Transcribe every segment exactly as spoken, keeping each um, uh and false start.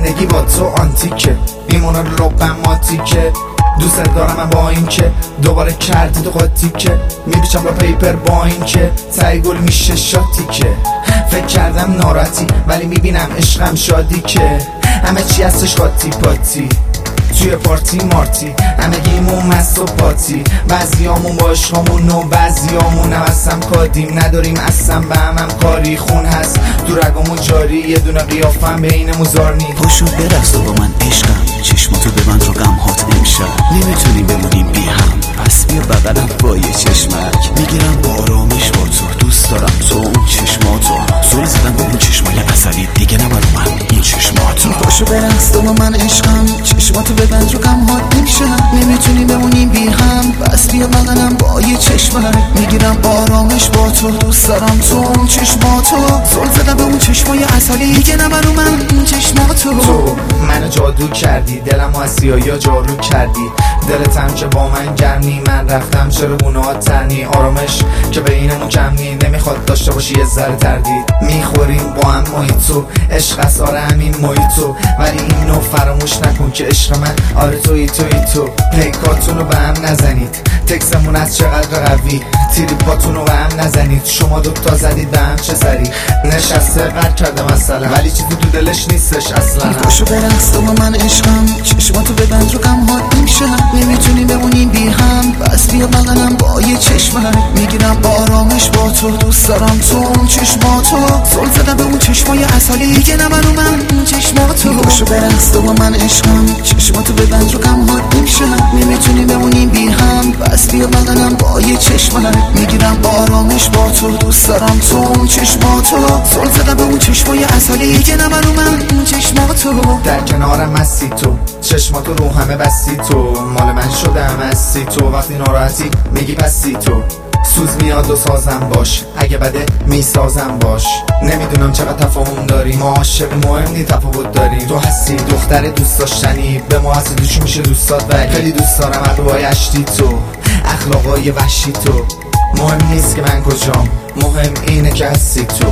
زندگی با تو آنتیکه، میمونه رو لبم ماتیکه. دوست دارم من با این که دوباره کردی تو قاطی که میبیچم با پیپر با این که تای گل میشه شاتی که فکر کردم ناراحتی ولی میبینم عشقم شادی که همه چی هستش قاطی پاتی توی پارتی مارتی همه گیمون مست و پاتی بعضیامون با عشقامون و بعضیامون هم اصلا کادیم نداریم اصلا به هم هم کاری خون هست تو رگامون جاری یه دونه قیافم بینمون زار نی پاشو برقص تو با من عشقم چشماتو ببند رو غم هات امشب نمیتونیم بمونیم بی هم پس بیا بغلم با یه چشمک میگیرم با آرامش با تو دوست دارم تو اون چشماتو زل زدن با اون چشمای عسلی دیگه نبرو من این چشماتو پاشو برقص تو با من عشقم چشماتو ببند رو غم هات امشب نمیتونیم بمونیم بی هم پس بیا بغلم با یه چشمک میگیرم با آرامش با تو دوست دارم تو اون چشماتو زل زدن با اون چشمای عسلی دیگه نبرو من این چشماتو تو منو جادو کردی دلمو از سیاهی جارو کردی دلت هم که با من گرمی من رفتم چرا گناهات تنی آرامش که بینمون کم نی نمیخواد داشته باشی یه ذره تردید میخوریم با هم محیطو عشق است آره همین محیطو ولی اینو فراموش نکن که عشق من آره توی توی تو پیکاتونو به هم نزنید تکسمون از چقدر قوی تریپاتونو به هم نزنید شما دوتا زدید به هم چه سری نشسته قرد کرده مثلا ولی چیزی تو دلش نیستش اصلا پاشو برقص تو با من عشقم چشماتو ببند رو غم هات امشب نمیتونیم بمونیم بی هم پس بیا بغلم با یه چشمک میگیرم با آرامش با تو دوست دارم تو اون چشماتو زل زدن به اون چشمای عسلی دیگه نبرو من این چشماتو پاشو برقص تو با من عشقم چشماتو ببند رو غم هات امشب نمیتونیم بمونیم بی هم پس بیا بغلم با یه چشمک میگیرم با آرامش با تو دوست دارم تو اون چشماتو زل زدن به اون چشمای عسلی دیگه نبرو من این چشماتو در کنارم هستی تو چشماتو رو همه بستی تو مال من شدم هستی تو وقتی ناراحتی میگی بستی تو سوز میاد و سازم باش اگه بده میسازم باش نمیدونم چقدر تفاهم داریم ما عاشق مهم نی تفاوت داریم تو هستی دختر دوست داشتنی به ما هستی دوش میشه دوستات ولی خیلی دوست دارم عقلای اشتی تو اخلاقای وحشی تو مهم نیست که من کجام مهم اینه که هستی تو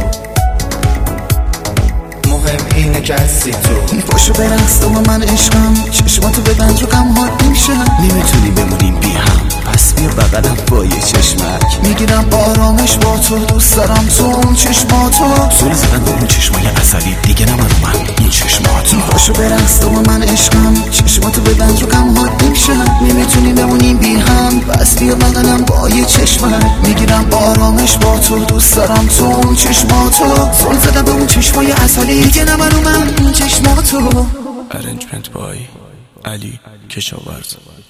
مهم اینه که هستی تو پاشو برقص تو با من عشقم چشماتو ببند رو غم هات امشب نمیتونیم بمونیم بی هم پس بیا بغلم با یه چشمک میگیرم با آرامش با تو دوست دارم تو اون چشماتو زل زدن با اون چشمای عسلی دیگه نبرو من این چشماتو پاشو برقص تو با من عشقم چشماتو ببند رو غم هات امشب نمیتونیم بمونیم بی هم پس بیا بغلم با یه چشمک میگیرم با آرامش با تو دوست دارم تو اون چشماتو زل زدن با اون چشمای عسلی دیگه نبرو من این چشماتو Arrangement by Ali Keshavarz.